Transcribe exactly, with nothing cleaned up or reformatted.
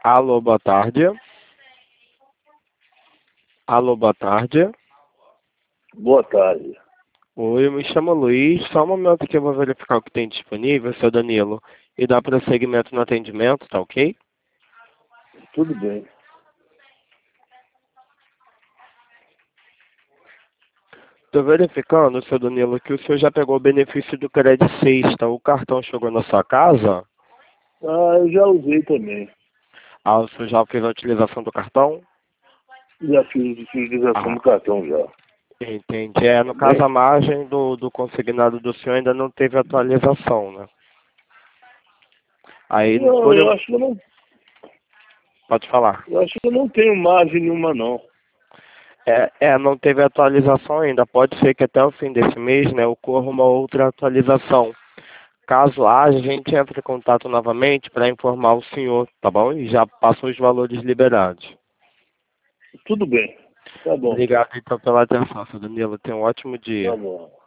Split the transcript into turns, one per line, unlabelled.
Alô, boa tarde. Alô, boa tarde.
Boa tarde.
Oi, eu me chamo Luiz. Só um momento que eu vou verificar o que tem disponível, seu Danilo, e dar prosseguimento no atendimento, tá ok?
Tudo bem.
Estou verificando, seu Danilo, que o senhor já pegou o benefício do Crédito Sexta. O cartão chegou na sua casa?
Ah, eu já usei também.
Ah, o senhor já fez a utilização do cartão?
Já fiz utilização
Ah,
do cartão já.
entendi. É, no caso,
Bem,
a margem do, do consignado do senhor ainda não teve atualização, né? Aí,
não,
por...
eu acho que eu não,
pode falar.
eu acho que eu não tenho margem nenhuma não.
É, é, não teve atualização ainda. Pode ser que até o fim desse mês, né, ocorra uma outra atualização. Caso haja, a gente entre em contato novamente para informar o senhor, tá bom? E já passam os valores liberados.
Tudo bem. Tá bom.
Obrigado, então, pela atenção, seu Danilo. Tenha um ótimo
Tá
dia.
bom.